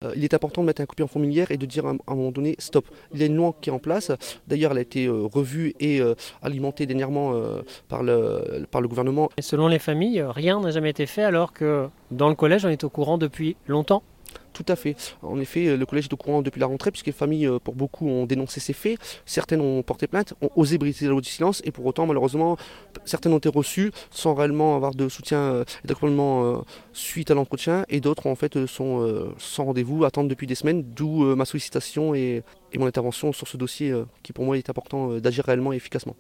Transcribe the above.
Il est important de mettre un coupé en fourmilière et de dire à un moment donné stop. Il y a une loi qui est en place. D'ailleurs, elle a été revue et alimentée dernièrement par le gouvernement. Et selon les familles, rien n'a jamais été fait alors que dans le collège, on est au courant depuis longtemps. Tout à fait. En effet, le collège est au courant depuis la rentrée, puisque les familles, pour beaucoup, ont dénoncé ces faits. Certaines ont porté plainte, ont osé briser la loi du silence, et pour autant, malheureusement, certaines ont été reçues sans réellement avoir de soutien et d'accompagnement suite à l'entretien, et d'autres, en fait, sont sans rendez-vous, attendent depuis des semaines, d'où ma sollicitation et mon intervention sur ce dossier, qui pour moi est important d'agir réellement et efficacement.